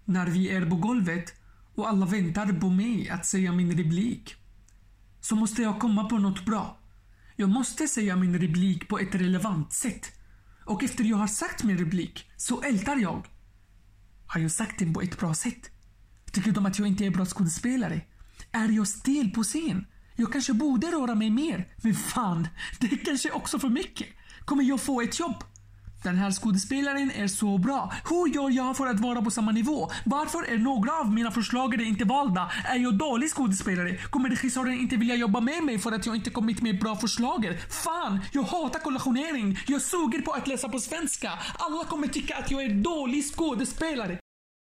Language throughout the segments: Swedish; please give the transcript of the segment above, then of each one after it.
När vi är på golvet och alla väntar på mig att säga min replik, så måste jag komma på något bra. Jag måste säga min replik på ett relevant sätt. Och efter jag har sagt min replik så ältar jag. Har jag sagt den på ett bra sätt? Tycker de att jag inte är bra skådespelare? Är jag stel på scen? Jag kanske borde röra mig mer. Men fan, det är kanske också för mycket. Kommer jag få ett jobb? Den här skådespelaren är så bra. Hur gör jag för att vara på samma nivå? Varför är några av mina förslagare inte valda? Är jag dålig skådespelare? Kommer regissören inte vilja jobba med mig för att jag inte kommit med bra förslager? Fan, jag hatar kollationering. Jag suger på att läsa på svenska. Alla kommer tycka att jag är dålig skådespelare.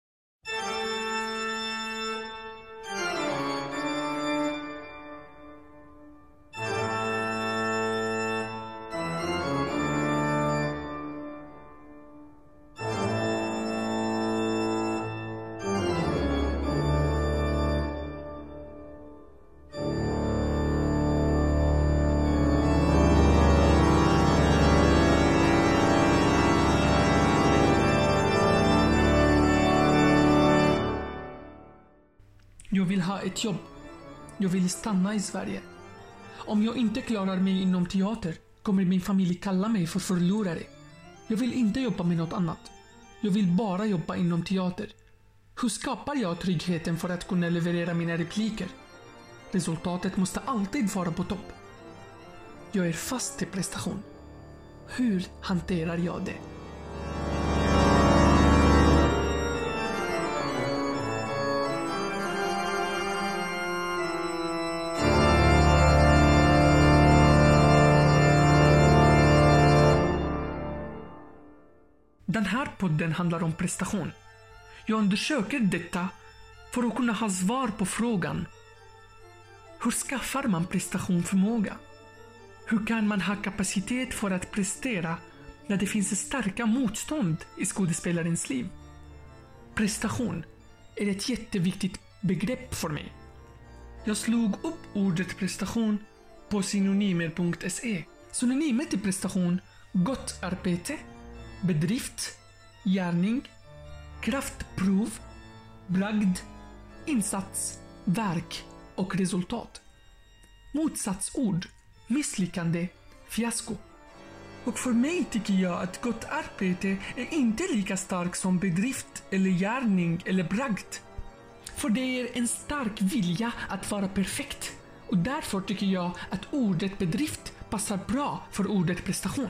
Jag vill ha ett jobb. Jag vill stanna i Sverige. Om jag inte klarar mig inom teater kommer min familj kalla mig för förlorare. Jag vill inte jobba med något annat. Jag vill bara jobba inom teater. Hur skapar jag tryggheten för att kunna leverera mina repliker? Resultatet måste alltid vara på topp. Jag är fast i prestation. Hur hanterar jag det? Den här podden handlar om prestation. Jag undersöker detta för att kunna ha svar på frågan: hur skaffar man prestationsförmåga? Hur kan man ha kapacitet för att prestera när det finns starka motstånd i skådespelarens liv? Prestation är ett jätteviktigt begrepp för mig. Jag slog upp ordet prestation på synonymer.se. Synonymer till prestation: gott arbete, bedrift, gärning, kraftprov, bragd, insats, verk och resultat. Motsatsord: misslyckande, fiasko. Och för mig tycker jag att gott arbete är inte lika stark som bedrift eller gärning eller bragd. För det är en stark vilja att vara perfekt. Och därför tycker jag att ordet bedrift passar bra för ordet prestation.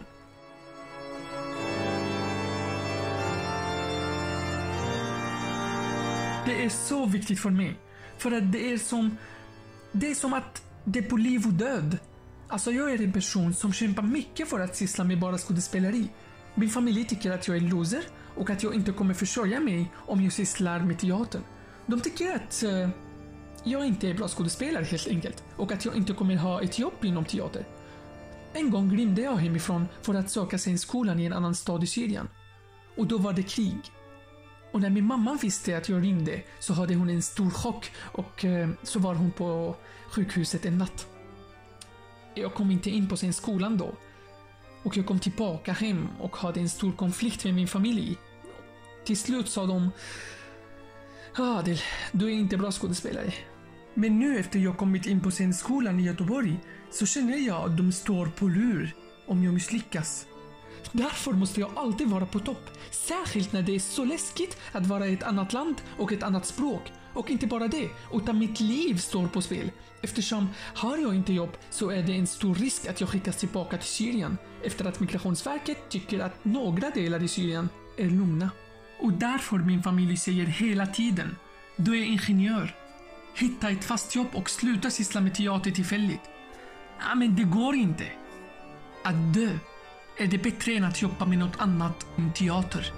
Det är så viktigt för mig. För att det är som att det är på liv och död. Alltså jag är en person som kämpar mycket för att syssla med bara skådespeleri. Min familj tycker att jag är loser och att jag inte kommer försörja mig om jag sysslar med teatern. De tycker att jag inte är bra skådespelare helt enkelt och att jag inte kommer ha ett jobb inom teater. En gång rymde jag hemifrån för att söka sig en skola i en annan stad i Syrien. Och då var det krig. Och när min mamma visste att jag ringde så hade hon en stor chock och så var hon på sjukhuset en natt. Jag kom inte in på sin skolan då. Och jag kom tillbaka hem och hade en stor konflikt med min familj. Till slut sa de: Adil, du är inte bra skådespelare. Men nu efter jag kommit in på scenskolan i Göteborg så känner jag att de står på lur om jag misslyckas. Därför måste jag alltid vara på topp. Särskilt när det är så läskigt att vara i ett annat land och ett annat språk. Och inte bara det, utan mitt liv står på spel. Eftersom har jag inte jobb så är det en stor risk att jag skickas tillbaka till Syrien. Efter att Migrationsverket tycker att några delar i Syrien är lugna. Och därför min familj säger hela tiden: du är ingenjör. Hitta ett fast jobb och sluta syssla med teater tillfälligt. Ja, men det går inte. Att dö är det bättre än att jobba med något annat än teater.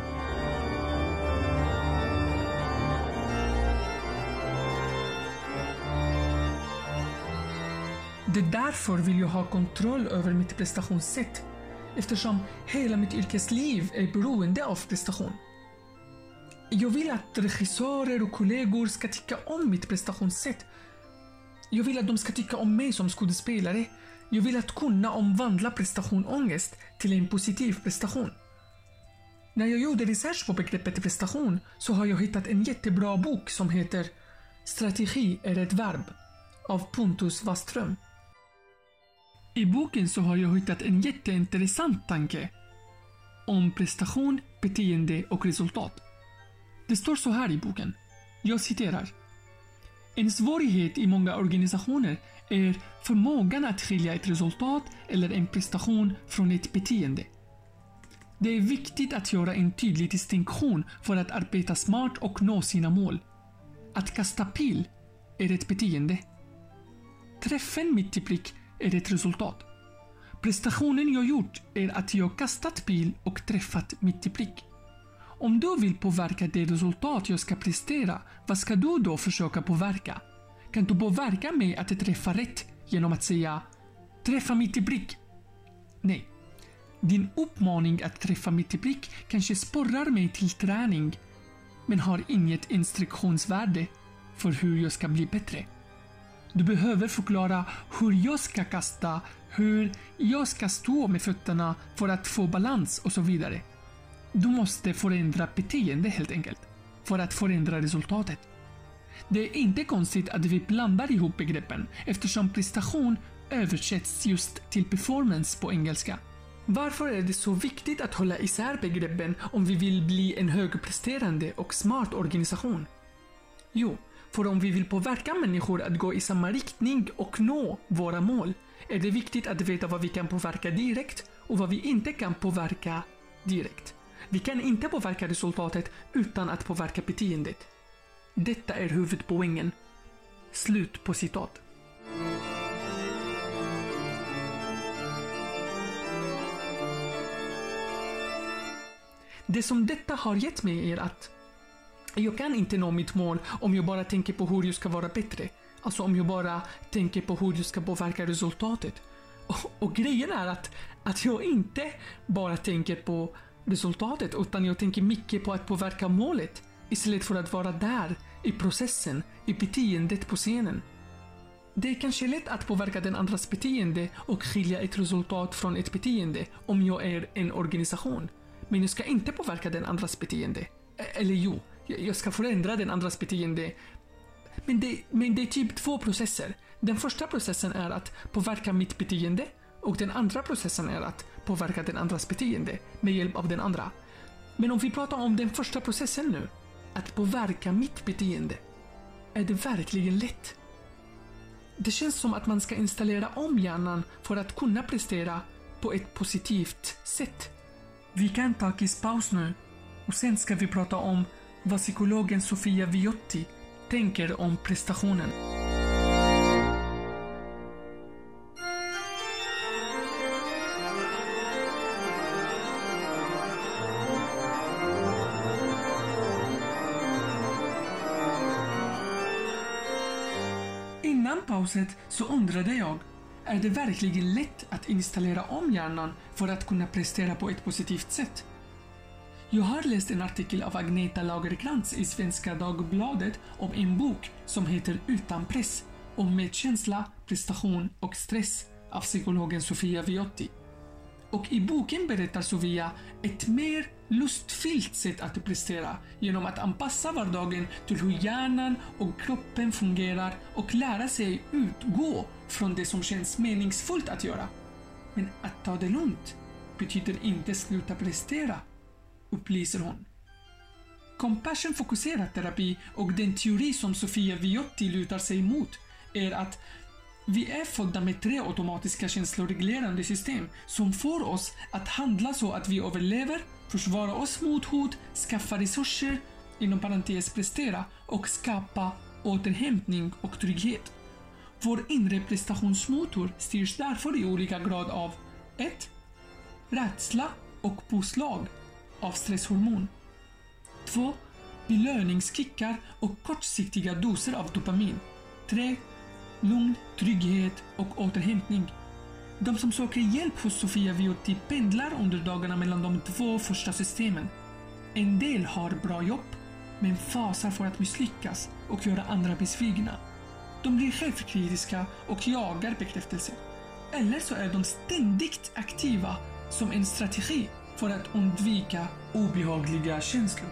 Det är därför vill jag ha kontroll över mitt prestationssätt. Eftersom hela mitt yrkesliv är beroende av prestation. Jag vill att regissörer och kollegor ska tycka om mitt prestationssätt. Jag vill att de ska tycka om mig som skådespelare. Jag vill att kunna omvandla prestationångest till en positiv prestation. När jag gjorde research på begreppet prestation så har jag hittat en jättebra bok som heter Strategi är ett verb av Pontus Waström. I boken så har jag hittat en jätteintressant tanke om prestation, beteende och resultat. Det står så här i boken. Jag citerar. En svårighet i många organisationer är förmågan att skilja ett resultat eller en prestation från ett beteende. Det är viktigt att göra en tydlig distinktion för att arbeta smart och nå sina mål. Att kasta pil är ett beteende. Träffen mitt i prick är ett resultat. Prestationen jag gjort är att jag kastat pil och träffat mitt i prick. Om du vill påverka det resultat jag ska prestera, vad ska du då försöka påverka? Kan du påverka mig att träffa rätt genom att säga träffa mitt i prick? Nej. Din uppmaning att träffa mitt i prick kanske sporrar mig till träning, men har inget instruktionsvärde för hur jag ska bli bättre. Du behöver förklara hur jag ska kasta, hur jag ska stå med fötterna för att få balans och så vidare. Du måste förändra beteende helt enkelt, för att förändra resultatet. Det är inte konstigt att vi blandar ihop begreppen eftersom prestation översätts just till performance på engelska. Varför är det så viktigt att hålla isär begreppen om vi vill bli en högpresterande och smart organisation? Jo, för om vi vill påverka människor att gå i samma riktning och nå våra mål är det viktigt att veta vad vi kan påverka direkt och vad vi inte kan påverka direkt. Vi kan inte påverka resultatet utan att påverka beteendet. Detta är huvudpoängen. Slut på citat. Det som detta har gett mig är att jag kan inte nå mitt mål om jag bara tänker på hur jag ska vara bättre. Alltså om jag bara tänker på hur jag ska påverka resultatet. Och grejen är att jag inte bara tänker på resultatet utan jag tänker mycket på att påverka målet istället för att vara där i processen, i beteendet på scenen. Det är kanske lätt att påverka den andras beteende och skilja ett resultat från ett beteende om jag är en organisation. Men jag ska inte påverka den andras beteende. Eller jo, jag ska förändra den andras beteende. Men det är typ två processer. Den första processen är att påverka mitt beteende och den andra processen är att påverka den andras beteende med hjälp av den andra. Men om vi pratar om den första processen nu, att påverka mitt beteende, är det verkligen lätt? Det känns som att man ska installera om hjärnan för att kunna prestera på ett positivt sätt. Vi kan ta kisspaus nu och sen ska vi prata om vad psykologen Sofia Viotti tänker om prestationen. Innan pauset så undrade jag, är det verkligen lätt att installera om hjärnan för att kunna prestera på ett positivt sätt? Jag har läst en artikel av Agneta Lagercrantz i Svenska Dagbladet om en bok som heter Utan press, om medkänsla, prestation och stress av psykologen Sofia Viotti. Och i boken berättar Sofia ett mer lustfyllt sätt att prestera genom att anpassa vardagen till hur hjärnan och kroppen fungerar och lära sig utgå från det som känns meningsfullt att göra. Men att ta det lugnt betyder inte sluta prestera, upplyser hon. Compassion-fokuserad terapi och den teori som Sofia Viotti lutar sig mot är att vi är födda med 3 automatiska känsloreglerande system som får oss att handla så att vi överlever, försvara oss mot hot, skaffa resurser, inom parentes prestera och skapa återhämtning och trygghet. Vår inre prestationsmotor styrs därför i olika grad av 1. Rädsla och påslag av stresshormon. 2. Belöningskickar och kortsiktiga doser av dopamin. 3. Lugn, trygghet och återhämtning. De som söker hjälp hos Sofia Viotti pendlar under dagarna mellan de 2 första systemen. En del har bra jobb, men fasar för att misslyckas och göra andra besvikna. De blir självkritiska och jagar bekräftelse. Eller så är de ständigt aktiva som en strategi för att undvika obehagliga känslor.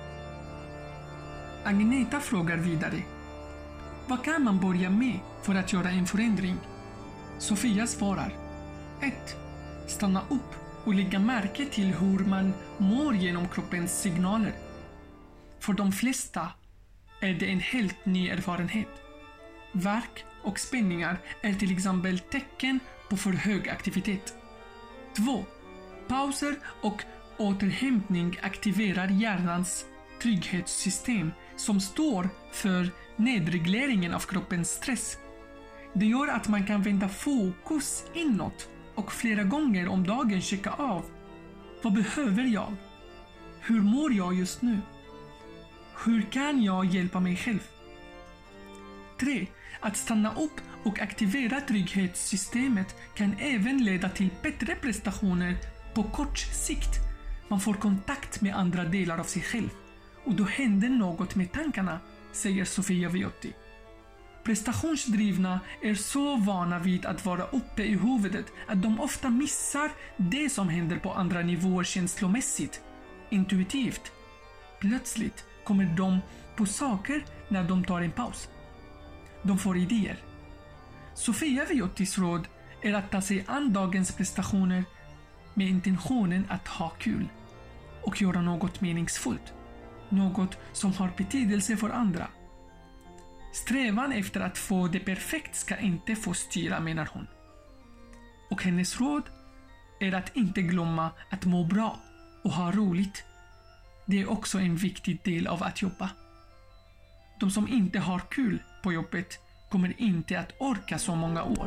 Agneta frågar vidare: vad kan man börja med för att göra en förändring? Sofia svarar: 1. Stanna upp och lägga märke till hur man mår genom kroppens signaler. För de flesta är det en helt ny erfarenhet. Värk och spänningar är till exempel tecken på för hög aktivitet. 2. Pauser och återhämtning aktiverar hjärnans trygghetssystem som står för nedregleringen av kroppens stress. Det gör att man kan vända fokus inåt och flera gånger om dagen checka av: vad behöver jag? Hur mår jag just nu? Hur kan jag hjälpa mig själv? 3. Att stanna upp och aktivera trygghetssystemet kan även leda till bättre prestationer på kort sikt. Man får kontakt med andra delar av sig själv och då händer något med tankarna, säger Sofia Viotti. Prestationsdrivna är så vana vid att vara uppe i huvudet att de ofta missar det som händer på andra nivåer känslomässigt, intuitivt. Plötsligt kommer de på saker när de tar en paus. De får idéer. Sofia Viottis råd är att ta sig an dagens prestationer med intentionen att ha kul och göra något meningsfullt, något som har betydelse för andra. Strävan efter att få det perfekt ska inte få styra, menar hon. Och hennes råd är att inte glömma att må bra och ha roligt. Det är också en viktig del av att jobba. De som inte har kul på jobbet kommer inte att orka så många år.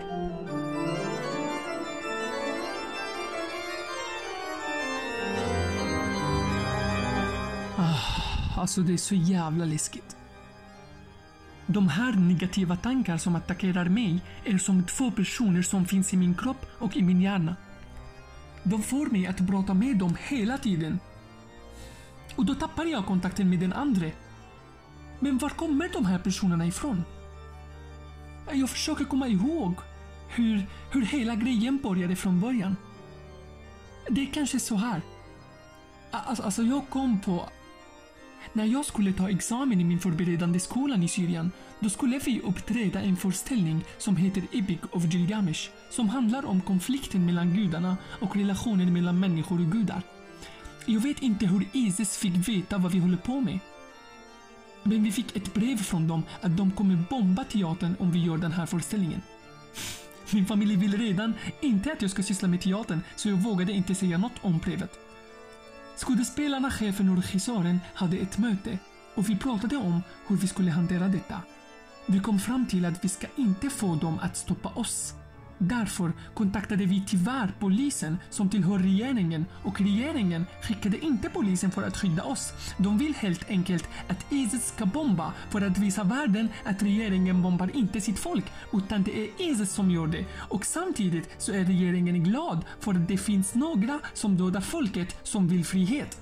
Alltså det är så jävla läskigt. De här negativa tankar som attackerar mig är som 2 personer som finns i min kropp och i min hjärna. De får mig att prata med dem hela tiden. Och då tappar jag kontakten med den andra. Men var kommer de här personerna ifrån? Jag försöker komma ihåg hur hela grejen började från början. Det är kanske så här. Alltså jag kom på... När jag skulle ta examen i min förberedande skolan i Syrien, då skulle vi uppträda en föreställning som heter Epic of Gilgamesh, som handlar om konflikten mellan gudarna och relationen mellan människor och gudar. Jag vet inte hur Isis fick veta vad vi håller på med. Men vi fick ett brev från dem att de kommer bomba teatern om vi gör den här föreställningen. Min familj vill redan inte att jag ska syssla med teatern, så jag vågade inte säga något om brevet. Skådespelarna, chefen och regissören hade ett möte och vi pratade om hur vi skulle hantera detta. Vi kom fram till att vi ska inte få dem att stoppa oss. Därför kontaktade vi tyvärr polisen som tillhör regeringen, och regeringen skickade inte polisen för att skydda oss. De vill helt enkelt att Isis ska bomba för att visa världen att regeringen bombar inte sitt folk, utan det är Isis som gör det. Och samtidigt så är regeringen glad för att det finns några som dödar folket som vill frihet.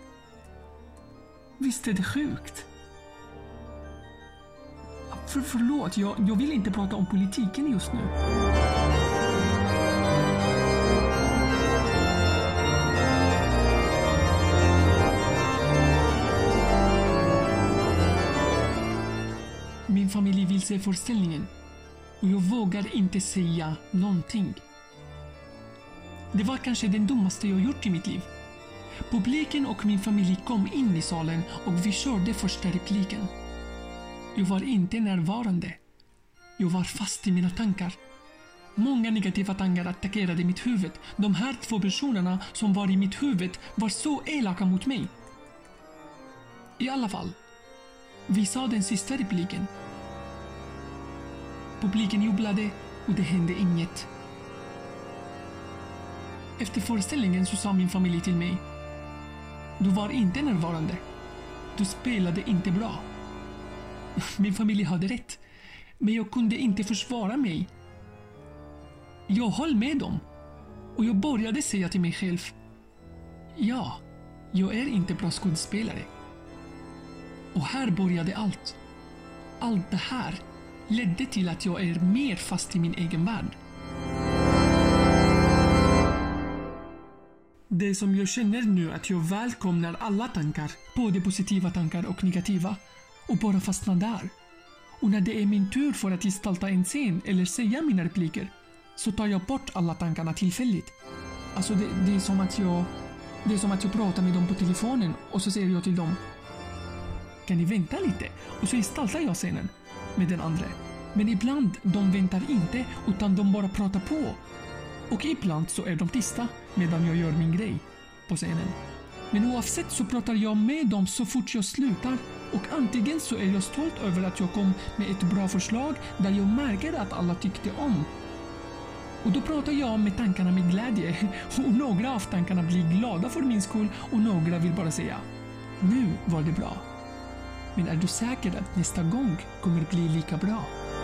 Visst är det sjukt? Förlåt, jag vill inte prata om politiken just nu. Min familj vill se föreställningen och jag vågar inte säga någonting. Det var kanske den dummaste jag gjort i mitt liv. Publiken och min familj kom in i salen och vi körde första repliken. Jag var inte närvarande. Jag var fast i mina tankar. Många negativa tankar attackerade mitt huvud. De här 2 personerna som var i mitt huvud var så elaka mot mig. I alla fall, vi sa den sista repliken. Publiken jublade och det hände inget. Efter föreställningen så sa min familj till mig: du var inte närvarande. Du spelade inte bra. Min familj hade rätt, men jag kunde inte försvara mig. Jag höll med dem och jag började säga till mig själv: ja, jag är inte bra skådespelare. Och här började allt. Allt det här ledde till att jag är mer fast i min egen värld. Det är som jag känner nu att jag välkomnar alla tankar, både positiva tankar och negativa, och bara fastnar där. Och när det är min tur för att gestalta en scen eller säga mina repliker, så tar jag bort alla tankarna tillfälligt. Alltså det är som att jag pratar med dem på telefonen och så säger jag till dem: kan ni vänta lite? Och så gestaltar jag scenen med den andra. Men ibland de väntar inte utan de bara pratar på. Och ibland så är de tysta medan jag gör min grej på scenen. Men oavsett så pratar jag med dem så fort jag slutar, och antingen så är jag stolt över att jag kom med ett bra förslag där jag märker att alla tyckte om. Och då pratar jag med tankarna med glädje, och några av tankarna blir glada för min skull och några vill bara säga: nu var det bra. Men är du säker att nästa gång kommer bli lika bra?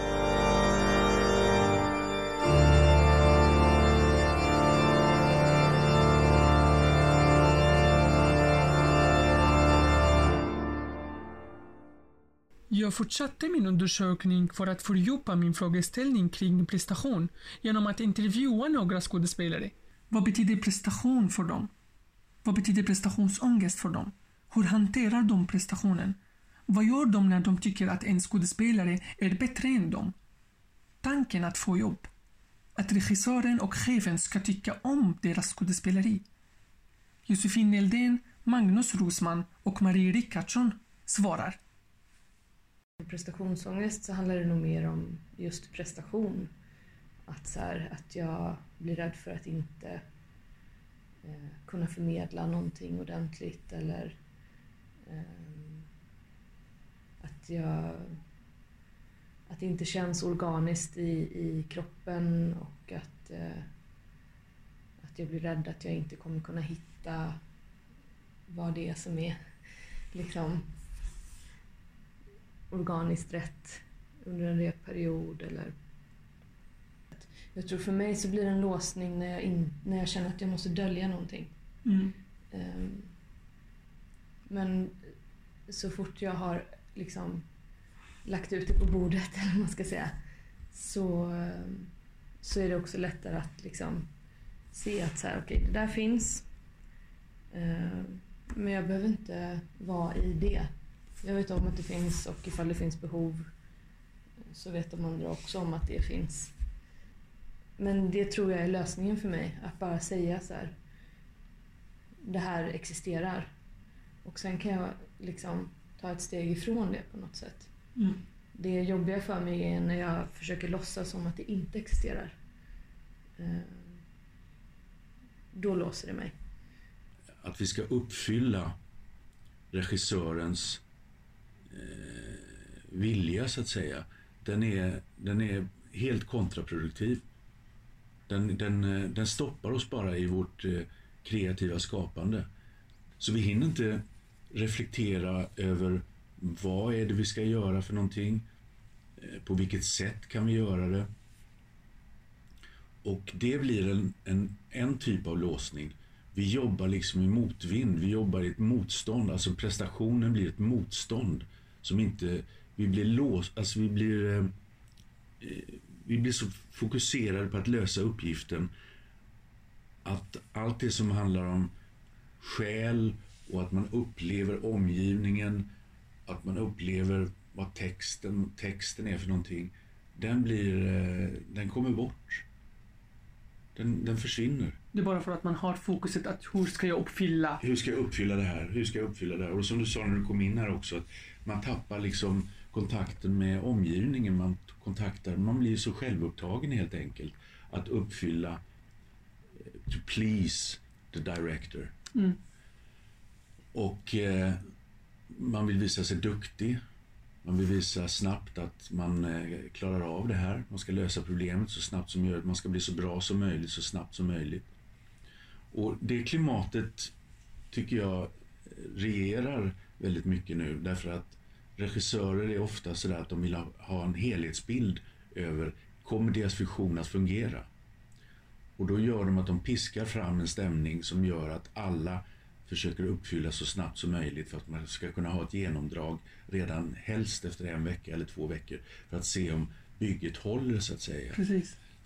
Jag fortsatte min undersökning för att fördjupa min frågeställning kring prestation genom att intervjua några skådespelare. Vad betyder prestation för dem? Vad betyder prestationsångest för dem? Hur hanterar de prestationen? Vad gör de när de tycker att en skådespelare är bättre än dem? Tanken att få jobb. Att regissören och chefen ska tycka om deras skådespeleri. Josefin Neldén, Magnus Rosman och Marie Rickardsson svarar. Prestationsångest så handlar det nog mer om just prestation. Att jag blir rädd för att inte kunna förmedla någonting ordentligt, eller att det inte känns organiskt i kroppen, och att jag blir rädd att jag inte kommer kunna hitta vad det är som är liksom organiskt rätt under en repperiod. Eller jag tror för mig så blir det en låsning när jag känner att jag måste dölja någonting. Men så fort jag har liksom lagt ut det på bordet, eller vad man ska säga, så är det också lättare att liksom se att okej, det där finns, men jag behöver inte vara i det. Jag vet om att det finns, och ifall det finns behov så vet de andra också om att det finns. Men det tror jag är lösningen för mig, att bara säga det här existerar. Och sen kan jag liksom ta ett steg ifrån det på något sätt. Det jobbiga för mig är när jag försöker låtsas som att det inte existerar. Då låser det mig. Att vi ska uppfylla regissörens vilja, så att säga, den är helt kontraproduktiv. Den stoppar oss bara i vårt kreativa skapande. Så vi hinner inte reflektera över vad är det vi ska göra för någonting, på vilket sätt kan vi göra det. Och det blir en typ av låsning. Vi jobbar liksom i motvind, vi jobbar i ett motstånd, alltså prestationen blir ett motstånd som inte, vi blir låst, alltså vi blir så fokuserade på att lösa uppgiften att allt det som handlar om själ och att man upplever omgivningen, att man upplever vad texten är för någonting, den kommer bort. Den försvinner. Det är bara för att man har fokuset att hur ska jag uppfylla det här? Och som du sa när du kom in här också, att man tappar liksom kontakten med omgivningen. Man blir så självupptagen helt enkelt att uppfylla, to please the director. Och man vill visa sig duktig. Man vill visa snabbt att man klarar av det här. Man ska lösa problemet så snabbt som möjligt. Man ska bli så bra som möjligt så snabbt som möjligt. Och det klimatet tycker jag regerar väldigt mycket nu. Därför att regissörer är ofta sådär att de vill ha en helhetsbild över, kommer deras vision att fungera? Och då gör de att de piskar fram en stämning som gör att alla försöker uppfylla så snabbt som möjligt för att man ska kunna ha ett genomdrag redan helst efter 1 vecka eller 2 veckor för att se om bygget håller, så att säga. Precis.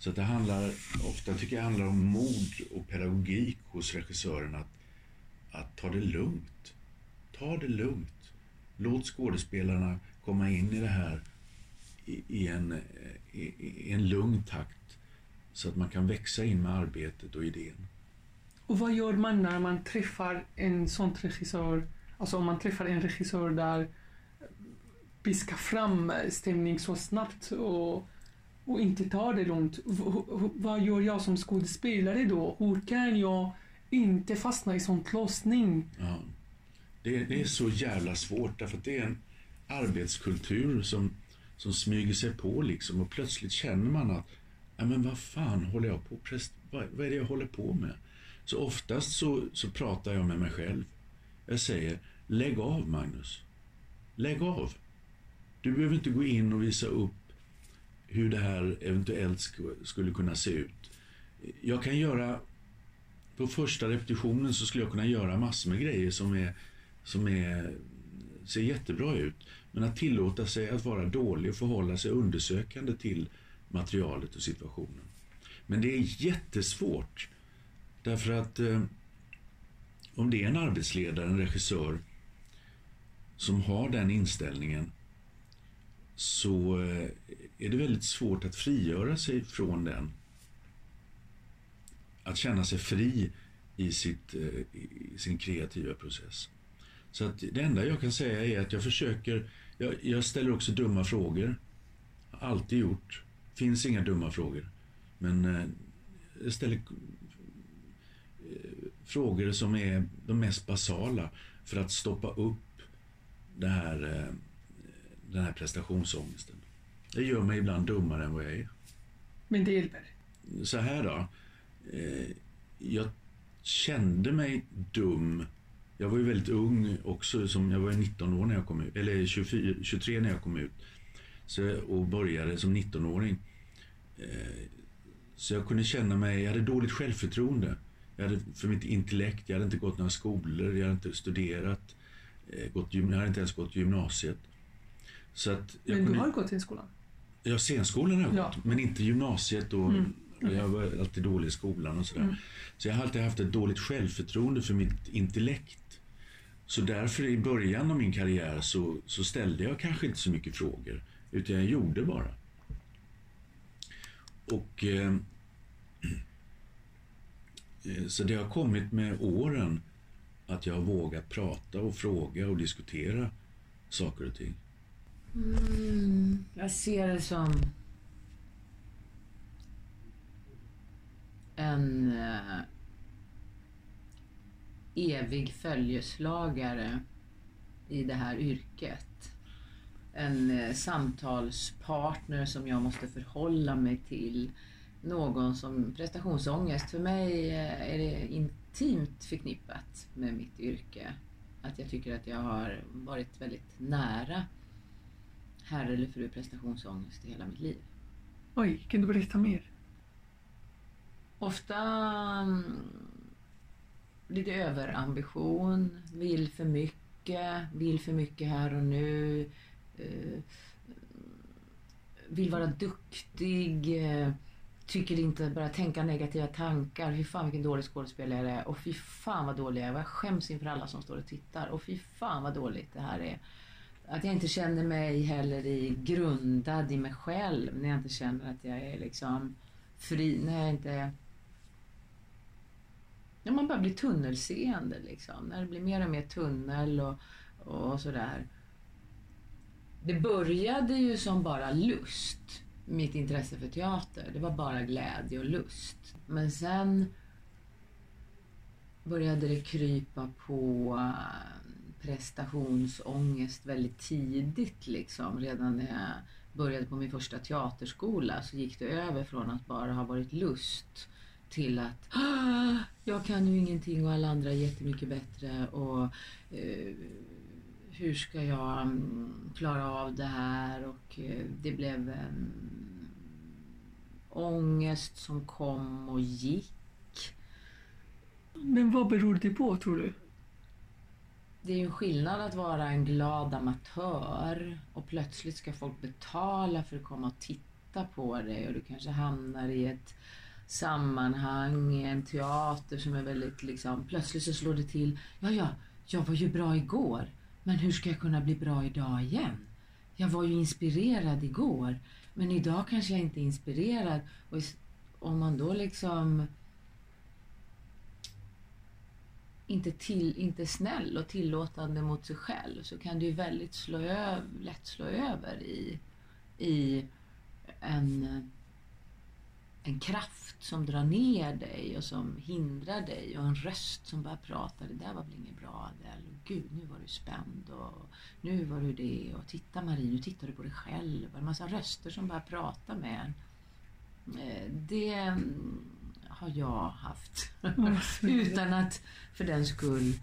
Så att det ofta tycker jag handlar om mod och pedagogik hos regissören att ta det lugnt. Ta det lugnt. Låt skådespelarna komma in i det här i en lugn takt så att man kan växa in med arbetet och idén. Och vad gör man när man träffar en sån regissör? Alltså om man träffar en regissör där piskar fram stämning så snabbt och inte tar det lugnt. Vad gör jag som skådespelare då? Hur kan jag inte fastna i sån låsning? Ja. Det är så jävla svårt därför att det är en arbetskultur som smyger sig på liksom, och plötsligt känner man att men vad fan håller jag på vad är det jag håller på med? Så oftast så pratar jag med mig själv. Jag säger, lägg av Magnus. Lägg av. Du behöver inte gå in och visa upp hur det här eventuellt skulle kunna se ut. Jag kan göra, på första repetitionen så skulle jag kunna göra massor med grejer som ser jättebra ut. Men att tillåta sig att vara dålig och förhålla sig undersökande till materialet och situationen. Men det är jättesvårt. Därför att om det är en arbetsledare, en regissör som har den inställningen, så är det väldigt svårt att frigöra sig från den. Att känna sig fri i sin kreativa process. Så att det enda jag kan säga är att jag ställer också dumma frågor. Har alltid gjort. Finns inga dumma frågor. Men jag ställer frågor som är de mest basala för att stoppa upp den här prestationsångesten. Det gör mig ibland dummare än vad jag är. Men det hjälper. Så här då. Jag kände mig dum. Jag var ju väldigt ung också. Jag var 19 år när jag kom ut. Eller 23 när jag kom ut. Och började som 19-åring. Så jag kunde känna mig... Jag hade dåligt självförtroende. För mitt intellekt. Jag hade inte gått några skolor. Jag hade inte studerat. Jag hade inte ens gått gymnasiet. Så att men du har gått till skolan? Ja, scenskolan har jag gått. Men inte gymnasiet. Och jag var alltid dålig i skolan och sådär. Så jag har alltid haft ett dåligt självförtroende för mitt intellekt. Så därför i början av min karriär så ställde jag kanske inte så mycket frågor. Utan jag gjorde bara. Och så det har kommit med åren att jag har vågat prata och fråga och diskutera saker och ting. Jag ser det som en evig följeslagare i det här yrket. En samtalspartner som jag måste förhålla mig till. Någon som prestationsångest. För mig är det intimt förknippat med mitt yrke. Att jag tycker att jag har varit väldigt nära herre eller fru prestationsångest i hela mitt liv. Oj, kan du berätta mer? Ofta lite överambition, vill för mycket här och nu, vill vara duktig, tycker inte bara tänka negativa tankar. Fy fan vilken dålig skådespelare jag är. Och fy fan vad dålig jag är. Jag skäms inför alla som står och tittar. Och fy fan vad dåligt det här är. Att jag inte känner mig heller grundad i mig själv. När jag inte känner att jag är liksom fri. När jag inte... När man bara blir tunnelseende liksom. När det blir mer och mer tunnel och sådär. Det började ju som bara lust. Mitt intresse för teater. Det var bara glädje och lust. Men sen började det krypa på prestationsångest väldigt tidigt liksom. Redan när jag började på min första teaterskola så gick det över från att bara ha varit lust till att jag kan ju ingenting och alla andra är jättemycket bättre och hur ska jag klara av det här? Och det blev ångest som kom och gick. Men vad beror det på, tror du? Det är ju en skillnad att vara en glad amatör och plötsligt ska folk betala för att komma och titta lätta på dig och du kanske hamnar i ett sammanhang, i en teater som är väldigt liksom, plötsligt så slår det till, jag var ju bra igår, men hur ska jag kunna bli bra idag igen? Jag var ju inspirerad igår, men idag kanske jag inte är inspirerad. Och om man då liksom inte snäll och tillåtande mot sig själv, så kan det ju väldigt lätt slå över i en kraft som drar ner dig och som hindrar dig, och en röst som bara pratar, det där var väl inget bra Adele, och gud nu var du spänd och nu var du det, och titta Marie, nu tittar du på dig själv, en massa röster som bara pratar med en. Det har jag haft utan att för den skull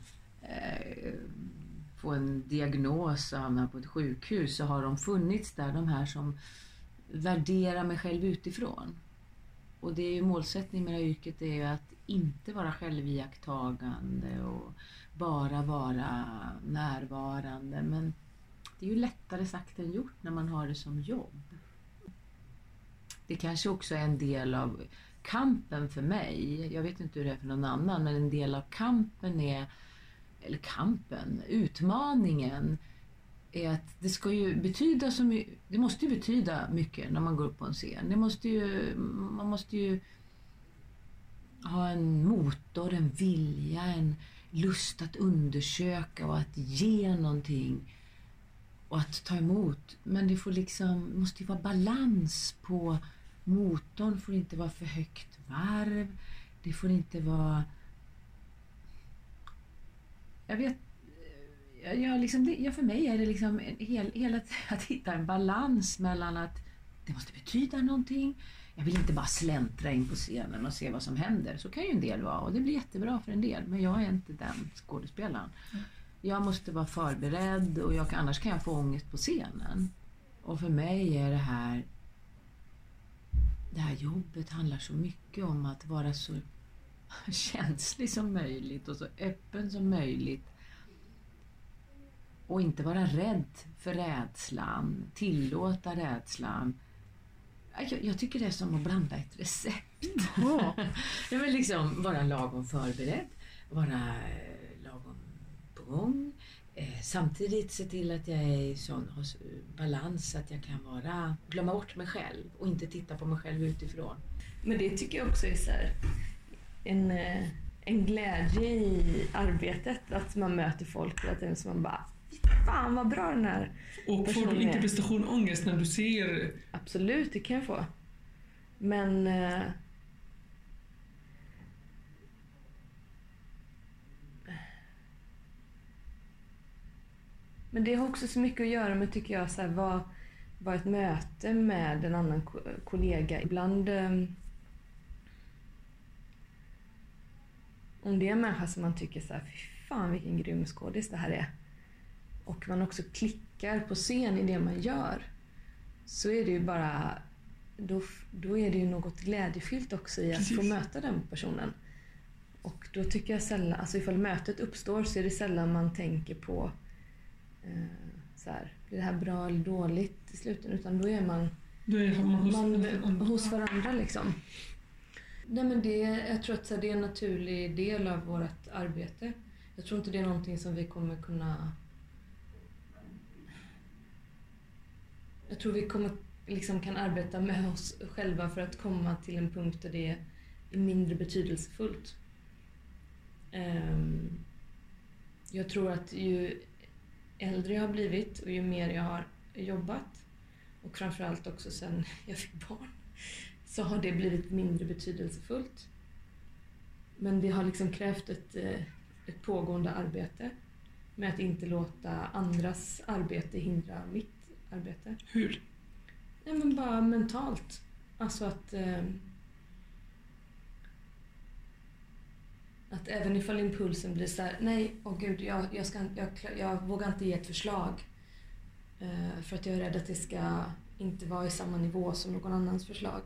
få en diagnos och hamna på ett sjukhus, så har de funnits där, de här som värderar mig själv utifrån. Och det är ju målsättningen med det här yrket, är ju att inte vara själviaktagande och bara vara närvarande. Men det är ju lättare sagt än gjort när man har det som jobb. Det kanske också är en del av kampen för mig. Jag vet inte hur det är för någon annan, men en del av utmaningen är att det ska ju betyda så mycket, det måste ju betyda mycket när man går upp på en scen. Man måste ju ha en motor, en vilja, en lust att undersöka och att ge någonting och att ta emot. Men det måste ju vara balans på motorn, får inte vara för högt varv. Det får inte vara... Jag vet... för mig är det liksom hela att hitta en balans mellan att det måste betyda någonting. Jag vill inte bara släntra in på scenen och se vad som händer. Så kan ju en del vara, och det blir jättebra för en del. Men jag är inte den skådespelaren. Jag måste vara förberedd, och annars kan jag få ångest på scenen. Och för mig är det här jobbet handlar så mycket om att vara så känslig som möjligt och så öppen som möjligt. Och inte vara rädd för rädslan, tillåta rädslan. Jag tycker det är som att blanda ett recept. Ja. Jag vill liksom vara lagom förberedd, vara lagom på gång. Samtidigt se till att jag är i sån balans att jag kan glömma bort mig själv och inte titta på mig själv utifrån. Men det tycker jag också är så här, en glädje i arbetet, att man möter folk och att man bara, fan vad bra den här Och får du inte prestationångest när du ser... Absolut, det kan jag få. Men det har också så mycket att göra med, tycker jag, så här, vad ett möte med en annan kollega. Ibland om det är en människa som man tycker så här, fy fan vilken grym skådis det här är, och man också klickar på scen i det man gör, så är det ju bara då är det ju något glädjefyllt också i att få möta den personen. Och då tycker jag sällan, alltså ifall mötet uppstår, så är det sällan man tänker på så här, blir det här bra eller dåligt i slutändan, utan då är man hos varandra liksom. Nej, men jag tror att det är en naturlig del av vårt arbete. Jag tror inte det är någonting som vi kommer kunna... Jag tror vi kommer kan arbeta med oss själva för att komma till en punkt där det är mindre betydelsefullt. Jag tror att ju äldre jag har blivit och ju mer jag har jobbat, och framförallt också sen jag fick barn, så har det blivit mindre betydelsefullt. Men det har krävt ett pågående arbete med att inte låta andras arbete hindra mitt arbete. Hur? Nej, men bara mentalt. Alltså att även ifall impulsen blir så här, nej, gud, jag vågar inte ge ett förslag för att jag är rädd att det ska inte vara i samma nivå som någon annans förslag.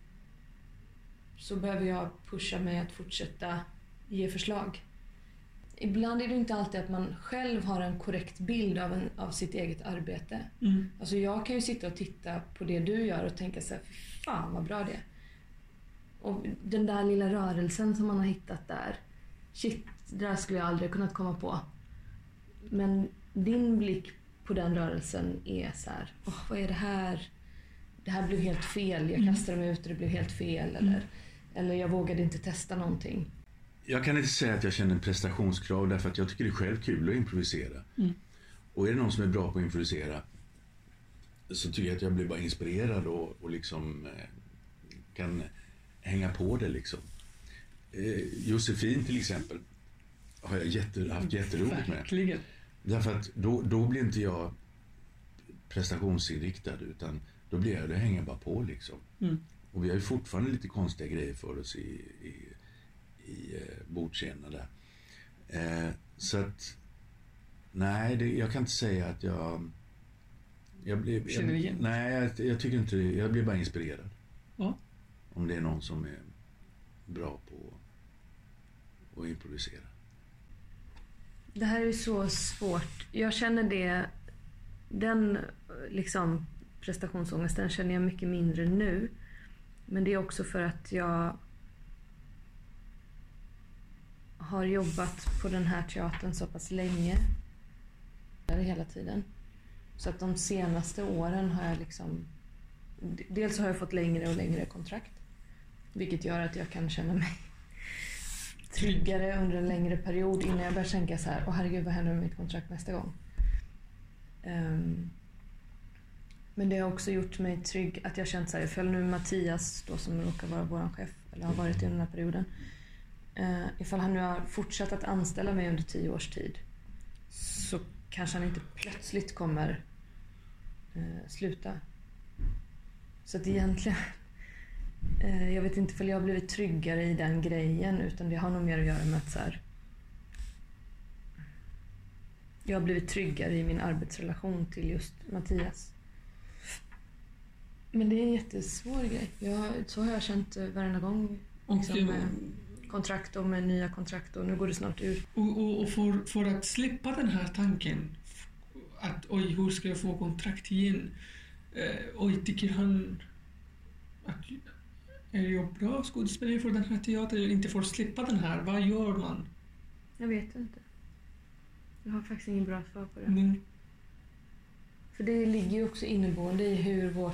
Så behöver jag pusha mig att fortsätta ge förslag. ibland är det inte alltid att man själv har en korrekt bild av sitt eget arbete. Alltså jag kan ju sitta och titta på det du gör och tänka så här, fy fan vad bra det är. Och den där lilla rörelsen som man har hittat där, shit, det där skulle jag aldrig kunnat komma på. Men din blick på den rörelsen är så här, vad är det här? Det här blev helt fel, jag kastade mig ut och det blev helt fel. Eller jag vågade inte testa någonting. Jag kan inte säga att jag känner en prestationskrav därför att jag tycker det är själv kul att improvisera. Och är det någon som är bra på att improvisera så tycker jag att jag blir bara inspirerad och liksom kan hänga på det liksom. Josefin till exempel har jag haft jätteroligt med. Verkligen. Därför att då blir inte jag prestationsinriktad utan då blir jag det hänger bara på liksom. Och vi har ju fortfarande lite konstiga grejer för oss i bordscenerna där. Så att nej, jag kan inte säga att Känner igen? Nej, jag tycker inte det. Jag blir bara inspirerad. Ja. Om det är någon som är bra på att improvisera. Det här är så svårt. Jag känner den liksom prestationsångesten känner jag mycket mindre nu. Men det är också för att jag har jobbat på den här teatern så pass länge. Hela tiden. Så att de senaste åren har jag liksom... Dels har jag fått längre och längre kontrakt. Vilket gör att jag kan känna mig tryggare under en längre period innan jag börjar tänka så här, herregud, vad händer med mitt kontrakt nästa gång? Men det har också gjort mig trygg att jag känt så här, jag följer nu Mattias då, som råkar vara vår chef, eller har varit i den här perioden. Ifall han nu har fortsatt att anställa mig under 10 års tid så kanske han inte plötsligt kommer sluta. Så att egentligen jag vet inte om jag har blivit tryggare i den grejen, utan det har nog mer att göra med att så här, jag har blivit tryggare i min arbetsrelation till just Mattias. Men det är en jättesvår grej. Så har jag känt varenda gång. Liksom, med kontrakt och med nya kontrakt och nu går det snart ut. Och för att slippa den här tanken att hur ska jag få kontrakt igen? Tycker han att är jag bra skådespelare för den här teatern eller inte, för att slippa den här? Vad gör man? Jag vet inte. Jag har faktiskt ingen bra svar på det. För det ligger ju också inneboende i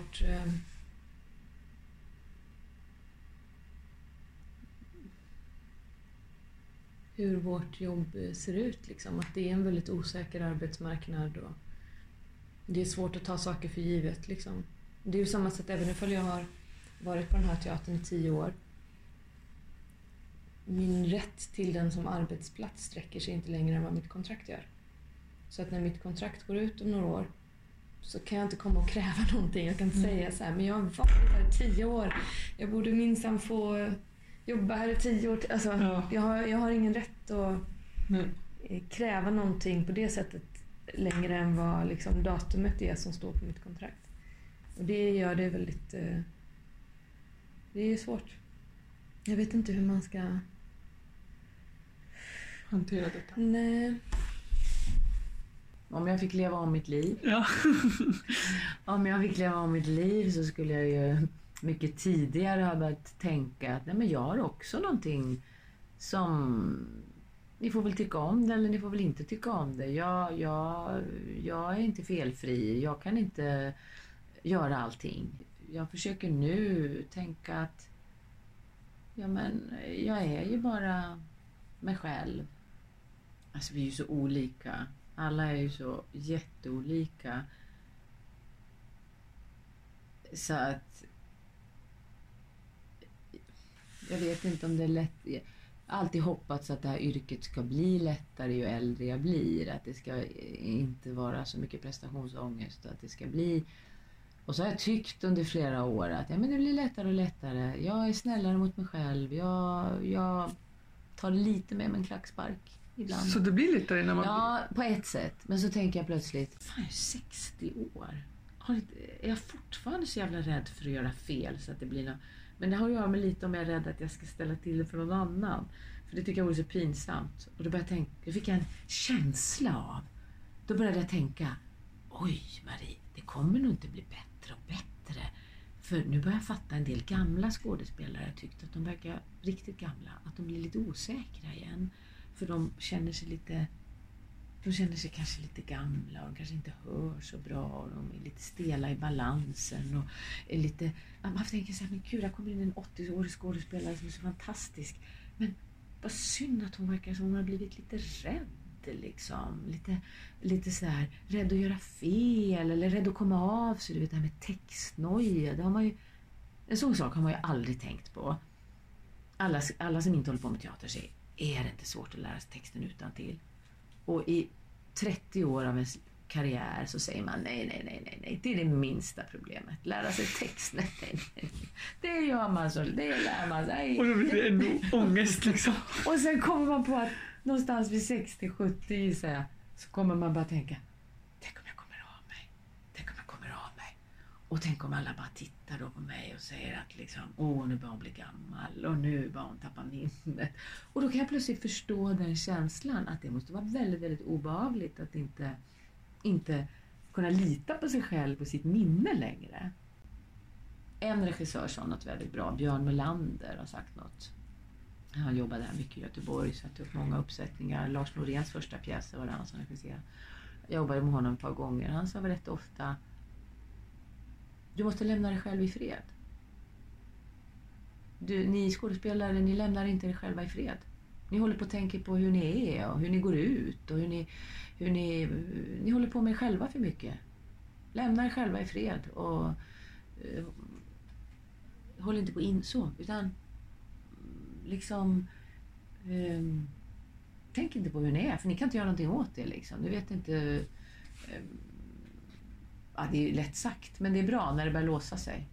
hur vårt jobb ser ut. Liksom. Att det är en väldigt osäker arbetsmarknad och det är svårt att ta saker för givet. Liksom. Det är ju samma sätt även ifall jag har varit på den här teatern i 10 år. Min rätt till den som arbetsplats sträcker sig inte längre än vad mitt kontrakt gör. Så att när mitt kontrakt går ut om några år så kan jag inte komma och kräva någonting. Jag kan inte säga så här, men jag har varit här i 10 år. Jag borde minsann få jobba här i 10 år. Alltså, jag har ingen rätt att kräva någonting på det sättet längre än vad liksom datumet är som står på mitt kontrakt. Och det gör det väldigt... det är svårt. Jag vet inte hur man ska... hantera detta. Nej. Om jag fick leva om mitt liv. Ja. Om jag fick leva om mitt liv så skulle jag ju mycket tidigare ha börjat tänka att nej, men jag har också någonting som ni får väl tycka om det eller ni får väl inte tycka om det. Jag är inte felfri. Jag kan inte göra allting. Jag försöker nu tänka att jag är ju bara mig själv. Alltså vi är ju så olika. Alla är ju så jätteolika. Så att jag vet inte om det är lätt. Jag har alltid hoppats att det här yrket ska bli lättare ju äldre jag blir. Att det ska inte vara så mycket prestationsångest. Att det ska bli... Och så har jag tyckt under flera år att men det blir lättare och lättare. Jag är snällare mot mig själv. Jag tar lite med mig en klackspark ibland. Så det blir lättare när man... Ja, på ett sätt. Men så tänker jag plötsligt, fan, jag är 60 år. Är jag fortfarande så jävla rädd för att göra fel så att det blir något... Men det har att göra med lite om jag är rädd att jag ska ställa till det för någon annan. För det tycker jag vore så pinsamt. Och då började jag tänka, jag fick en känsla av. Då började jag tänka, oj Marie, det kommer nog inte bli bättre och bättre. För nu börjar jag fatta en del gamla skådespelare tyckte att de verkar riktigt gamla. Att de blir lite osäkra igen. För de känner sig kanske lite gamla och de kanske inte hör så bra. Och de är lite stela i balansen och är lite... Man tänker så här, men gud, jag kommer in en 80-årig skådespelare som är så fantastisk. Men vad synd att hon verkar som hon har blivit lite rädd liksom. Lite så här rädd att göra fel eller rädd att komma av sig. Du vet det här med textnoja. Det har man ju... En sån sak har man ju aldrig tänkt på. Alla som inte håller på med teater säger, är det inte svårt att lära sig texten utantill? Och i 30 år av en karriär så säger man nej. Det är det minsta problemet. Lära sig text, nej. Det gör man så, det lär man sig. Och då blir det ändå ångest liksom. Och sen kommer man på att någonstans vid 60-70 så kommer man bara tänka, tänk om jag kommer av mig. Och tänk om alla bara tittar då på mig och säger att liksom, nu börjar hon bli gammal och nu börjar hon tappa minnet. Och då kan jag plötsligt förstå den känslan att det måste vara väldigt, väldigt obehagligt att inte kunna lita på sig själv och sitt minne längre. En regissör sa något väldigt bra, Björn Melander har sagt något. Han jobbade här mycket i Göteborg, satte upp många uppsättningar. Lars Noréns första pjäs var det han som regisserade. Jag jobbade med honom ett par gånger. Han sa väldigt ofta, du måste lämna dig själv i fred. Ni skådespelare, ni lämnar inte er själva i fred. Ni håller på att tänka på hur ni är och hur ni går ut och hur ni håller på med er själva för mycket. Lämna er själva i fred och håll inte på så, utan liksom tänk inte på hur ni är, för ni kan inte göra någonting åt det liksom. Du vet inte... det är lätt sagt, men det är bra när det börjar låsa sig.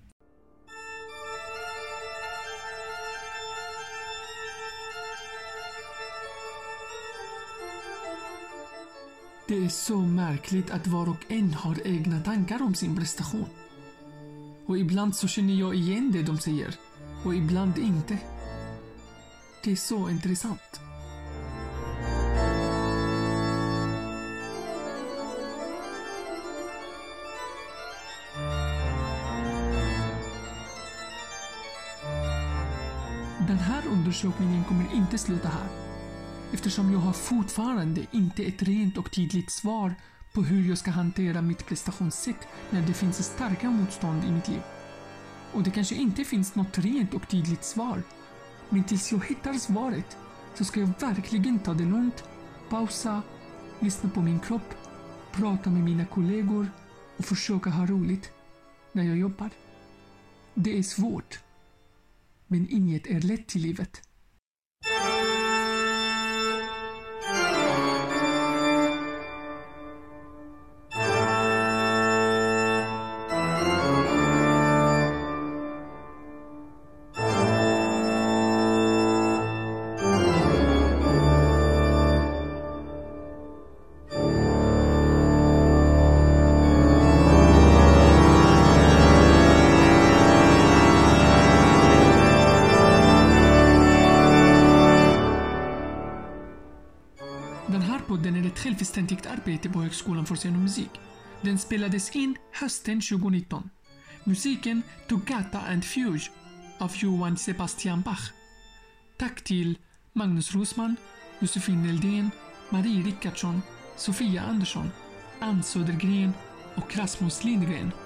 Det är så märkligt att var och en har egna tankar om sin prestation. Och ibland så känner jag igen det de säger, och ibland inte. Det är så intressant. Den här undersökningen kommer inte sluta här, eftersom jag har fortfarande inte ett rent och tydligt svar på hur jag ska hantera mitt prestationssätt när det finns starka motstånd i mitt liv. Och det kanske inte finns något rent och tydligt svar, men tills jag hittar svaret så ska jag verkligen ta det lugnt, pausa, lyssna på min kropp, prata med mina kollegor och försöka ha roligt när jag jobbar. Det är svårt. Men inget är lätt i livet. Podden är ett självständigt arbete på Högskolan för scen och musik. Den spelades in hösten 2019. Musiken Toccata and Fuge av Johann Sebastian Bach. Tack till Magnus Rosman, Josefin Eldén, Marie Rickardsson, Sofia Andersson, Ann Södergren och Rasmus Lindgren.